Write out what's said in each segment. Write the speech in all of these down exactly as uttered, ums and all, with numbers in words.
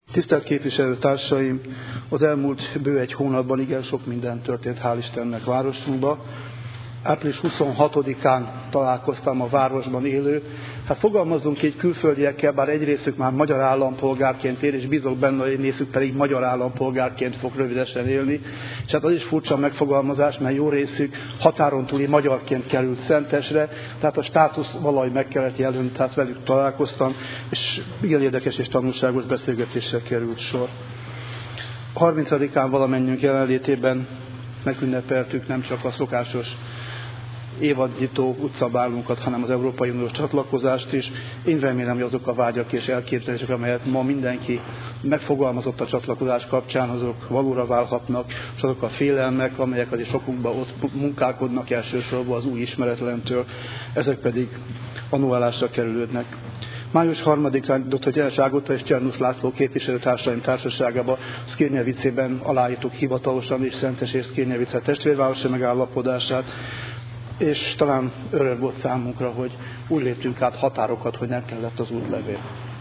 Tisztelt képviselőtársaim, az elmúlt bő egy hónapban igen sok minden történt, hál' Istennek városunkban. április huszonhatodikán találkoztam a városban élő, hát fogalmazzunk így külföldiekkel, bár egy részük már magyar állampolgárként él, és bízok benne, hogy egy részük pedig magyar állampolgárként fog rövidesen élni. És hát az is furcsa megfogalmazás, mert jó részük határon túli magyarként került Szentesre, tehát a státusz valahogy meg kellett jelölni, tehát velük találkoztam, és igen érdekes és tanulságos beszélgetésre került sor. harmincadikán valamennyünk jelenlétében megünnepeltük nem csak a szokásos évadnyitó utcabálunkat, hanem az Európai Uniós csatlakozást is. Én remélem, hogy azok a vágyak és elképzelések, amelyet ma mindenki megfogalmazott a csatlakozás kapcsán, azok valóra válhatnak, és azok a félelmek, amelyek azért sokunkban ott munkálkodnak elsősorban az új ismeretlentől, ezek pedig annuálásra kerülődnek. május harmadikán dr. Jeles Ágota és Csernus László képviselőtársaim társaságában Szkérnyevicében aláírtuk hivatalosan és Szentes és Szkérnyevice testvérvárosi megállapodását, és talán öröm volt számunkra, hogy úgy léptünk át határokat, hogy nem kellett az útlevél.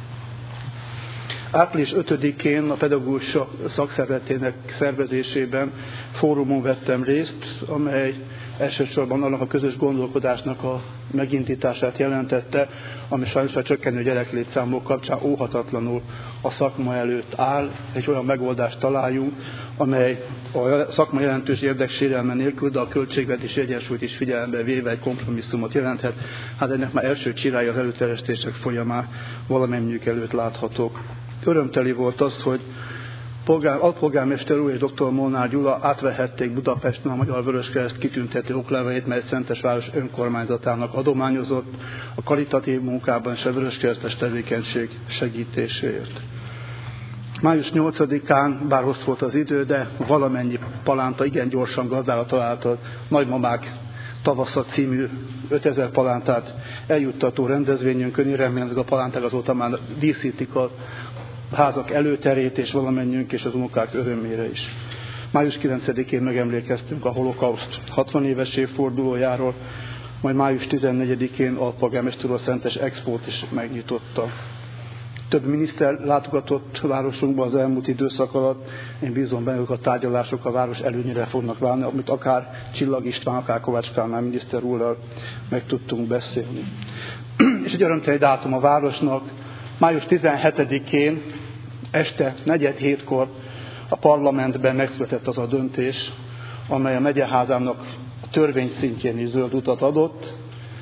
április ötödikén a pedagógus szakszervezetének szervezésében fórumon vettem részt, amely elsősorban annak a közös gondolkodásnak a megindítását jelentette, ami sajnos a csökkenő gyereklétszámok kapcsán óhatatlanul a szakma előtt áll, egy olyan megoldást találjunk, amely a szakma jelentős érdeksérelme nélkül, de a költségvetési egyensúlyt is figyelembe véve egy kompromisszumot jelenthet. Hát ennek már első csirái az előterjesztések folyamán valamennyiük előtt láthatók. Örömteli volt az, hogy polgár, alpolgármester úr és dr. Molnár Gyula átvehették Budapesten a Magyar Vöröskereszt kitüntető oklevelét, mely Szentesváros önkormányzatának adományozott a karitatív munkában és a vöröskeresztes tevékenység segítéséért. május nyolcadikán, bár rossz volt az idő, de valamennyi palánta igen gyorsan gazdára talált a Nagymamák tavasza című ötezer palántát eljuttató rendezvényünkön. Én remélem, hogy a palánták azóta már díszítik a házak előterét, és valamennyünk és az unokák örömére is. május kilencedikén megemlékeztünk a holokauszt hatvan éves évfordulójáról, majd május tizennegyedikén alpolgármester úr a Szentes Expót is megnyitotta. Több miniszter látogatott városunkba az elmúlt időszak alatt. Én bízom benne, hogy a tárgyalások a város előnyére fognak válni, amit akár Csillag István, akár Kovács Kálmán miniszter úrral meg tudtunk beszélni. És egy örömteli dátum a városnak. május tizenhetedikén este negyed hétkor a parlamentben megszületett az a döntés, amely a megyeházának a törvény szintjén is zöld utat adott.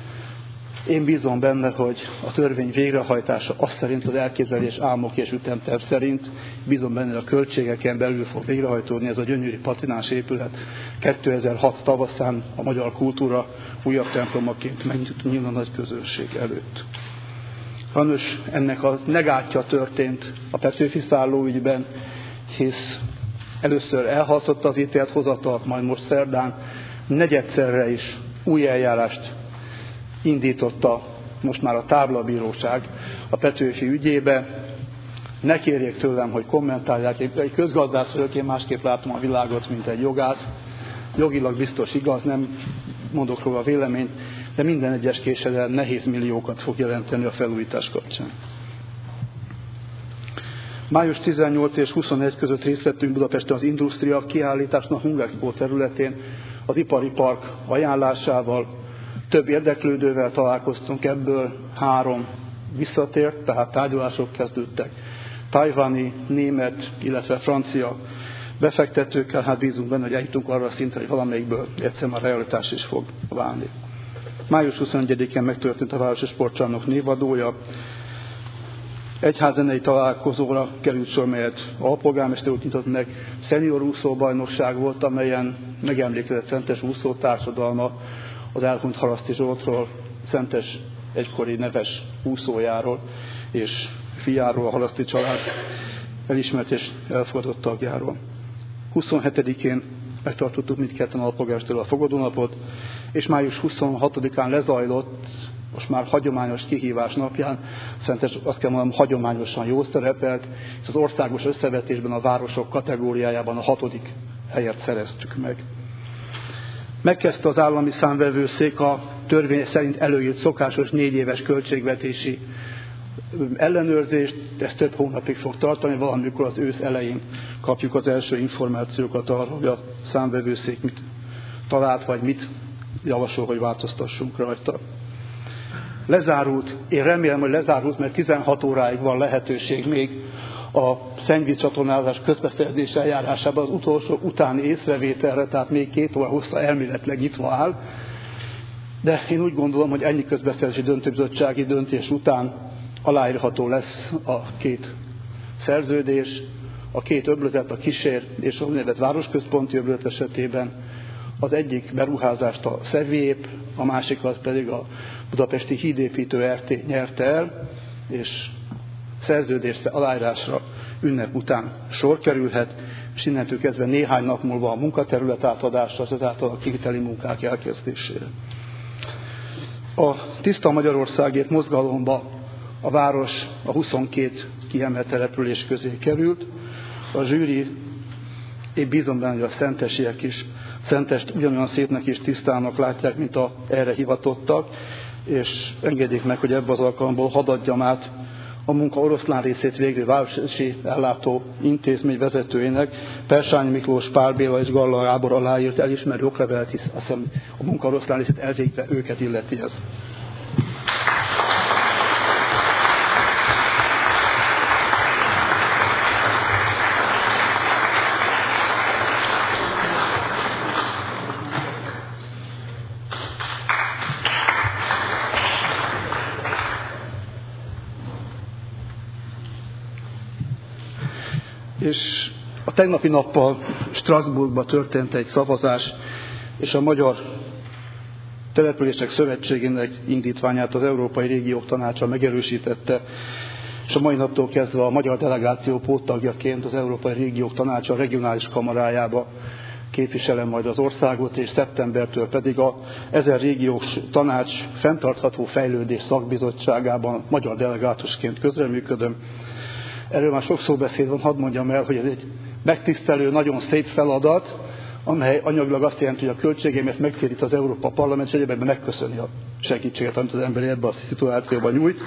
Én bízom benne, hogy a törvény végrehajtása azt szerint, az elképzelés, álmok és ütemterv szerint, bízom benne, hogy a költségeken belül fog végrehajtódni ez a gyönyörű patinás épület. kétezer-hat tavaszán a magyar kultúra újabb templomaként megnyílt a nagy közönség előtt. Sajnos ennek a negátja történt a Petőfi szálló ügyben, hisz először elhalasztotta az ítélet hozatalt, majd most szerdán negyedszerre is új eljárást indította most már a táblabíróság a Petőfi ügyébe. Ne kérjék tőlem, hogy kommentálják, egy közgazdász vagyok, én másképp látom a világot, mint egy jogász. Jogilag biztos igaz, nem mondok róla véleményt, de minden egyes késedelem nehéz milliókat fog jelenteni a felújítás kapcsán. május tizennyolc és huszonegy között részt vettünk Budapesten az Industria kiállításnak Hungexpo területén az ipari park ajánlásával. Több érdeklődővel találkoztunk, ebből három visszatért, tehát tárgyalások kezdődtek. Tajvani, német, illetve francia befektetőkkel, hát bízunk benne, hogy eljutunk arra a szintre, hogy valamelyikből egyszer már realitás is fog válni. május huszonegyedikén megtörtént a Városi Sportcsarnok névadója. Egyházzenei találkozóra került sor, melyet a alpolgármester úr nyitott meg. Szenior úszóbajnokság volt, amelyen megemlékezett Szentes úszó társadalma az elhunyt Haraszti Zsoltról, Szentes egykori neves úszójáról és fiáról, a Haraszti család elismert és elfogadott tagjáról. huszonhetedikén megtartottuk mindketten alpolgármesterrel a fogadónapot, és május huszonhatodikán lezajlott, most már hagyományos kihívás napján, Szentes azt kell mondanom, hagyományosan jól szerepelt, és az országos összevetésben a városok kategóriájában a hatodik helyet szereztük meg. Megkezdte az állami számvevőszék a törvény szerint előírt szokásos négy éves költségvetési ellenőrzést, ez több hónapig fog tartani, valamikor az ősz elején kapjuk az első információkat arra, hogy a számvevőszék mit talált, vagy mit javasol, hogy változtassunk rajta. Lezárult, én remélem, hogy lezárult, mert tizenhat óráig van lehetőség még a szennyvízcsatornázás közbeszerzés eljárásában az utolsó utáni észrevételre, tehát még két óra hossza elméletileg nyitva áll. De én úgy gondolom, hogy ennyi közbeszerzési döntőbizottsági döntés után aláírható lesz a két szerződés, a két öblözet, a kísér és a úgynevezett városközponti öblözet esetében. Az egyik beruházást a Szevép, a másikat pedig a Budapesti Hídépítő er té nyerte el, és szerződésre aláírásra ünnep után sor kerülhet, és innentől kezdve néhány nap múlva a munkaterület átadásra, az ezáltal a kiviteli munkák elkezdésére. A Tiszta Magyarországért mozgalomba a város a huszonkét kiemelt település közé került. A zsűri, én bízom benne, hogy a szentesiek is Szentest ugyanolyan szépnek és tisztának látják, mint a erre hivatottak, és engedjék meg, hogy ebben az alkalomból hadd adjam át a munka oroszlán részét végző városi ellátó intézmény vezetőjének, Persányi Miklós, Pál Béla és Galla Gábor aláírt elismerő oklevelet, hisz azt hiszem a munka oroszlán részét elvégre őket illeti ez. És a tegnapi nappal Strasbourgban történt egy szavazás, és a Magyar Települések Szövetségének indítványát az Európai Régiók Tanácsa megerősítette, és a mai naptól kezdve a magyar delegáció póttagjaként az Európai Régiók Tanácsa regionális kamarájába képviselem majd az országot, és szeptembertől pedig a Ezer Régiós Tanács fenntartható fejlődés szakbizottságában magyar delegátusként közreműködöm. Erről már sok szóbeszéd van, hadd mondjam el, hogy ez egy megtisztelő, nagyon szép feladat, amely anyagilag azt jelenti, hogy a költségeimet megtérít az Európa Parlament, és egyébként megköszöni a segítséget, amit az ember ebben a szituációban nyújt.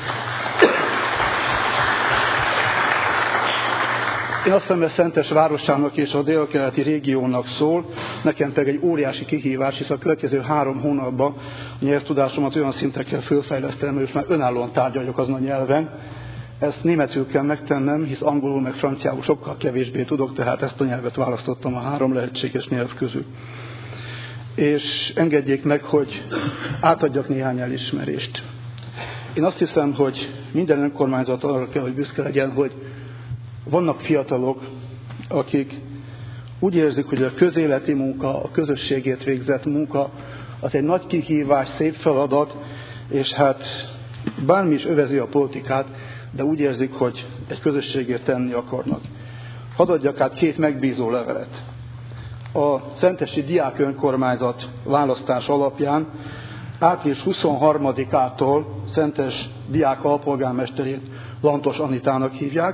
Én azt hiszem, hogy Szentes városának és a délkeleti régiónak szól, nekem pedig egy óriási kihívás, hisz a következő három hónapban a nyelvtudásomat olyan szinten kell fölfejlesztenem, hogy már önállóan tárgyaljak azon a nyelven. Ezt németül kell megtennem, hisz angolul meg franciául sokkal kevésbé tudok, tehát ezt a nyelvet választottam a három lehetséges nyelv közül. És engedjék meg, hogy átadjak néhány elismerést. Én azt hiszem, hogy minden önkormányzat arra kell, hogy büszke legyen, hogy vannak fiatalok, akik úgy érzik, hogy a közéleti munka, a közösségét végzett munka, az egy nagy kihívás, szép feladat, és hát bármi is övezi a politikát, de úgy érzik, hogy egy közösségért tenni akarnak. Hadd adjak át két megbízó levelet. A szentesi diák önkormányzat választás alapján április huszonharmadikától Szentes diák alpolgármesterét Lantos Anitának hívják.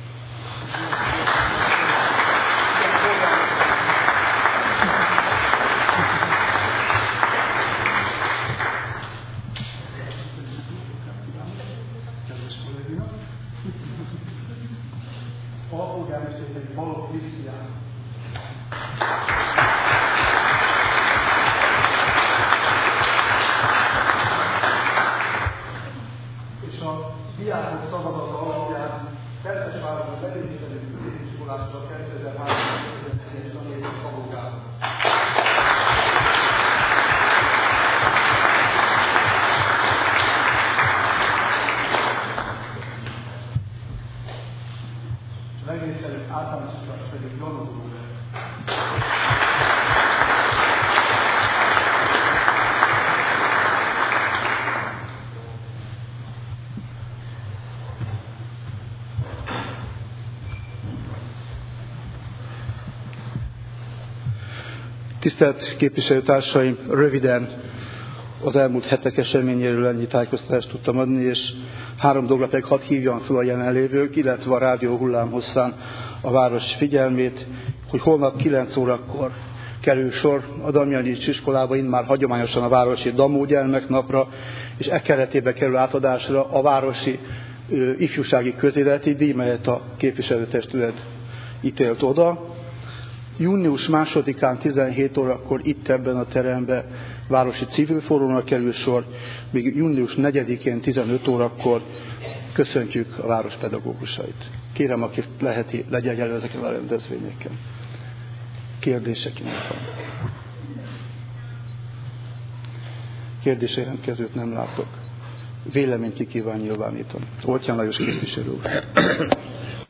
Tisztelt képviselőtársaim, röviden az elmúlt hetek eseményéről ennyi tájékoztatást tudtam adni, és három dologra pedig hadd hívjam fel a jelenlévők, illetve a rádió hullámhosszán a város figyelmét, hogy holnap kilenc órakor kerül sor a Damjanics iskolába, immár hagyományosan a városi Damó gyermeknapra, és e keretében kerül átadásra a városi ifjúsági közéleti díj, melyet a képviselőtestület ítélt oda. Június másodikán tizenhét órakor itt ebben a teremben városi civil fórumra kerül sor, míg június negyedikén tizenöt órakor köszöntjük a város pedagógusait. Kérem, aki lehet, legyen jelen ezeken a rendezvényeken. Kérdések innen van. Kérdésre jelentkezőt nem látok. Véleményt ki kíván nyilvánítani. Oltján Lajos képviselő úr.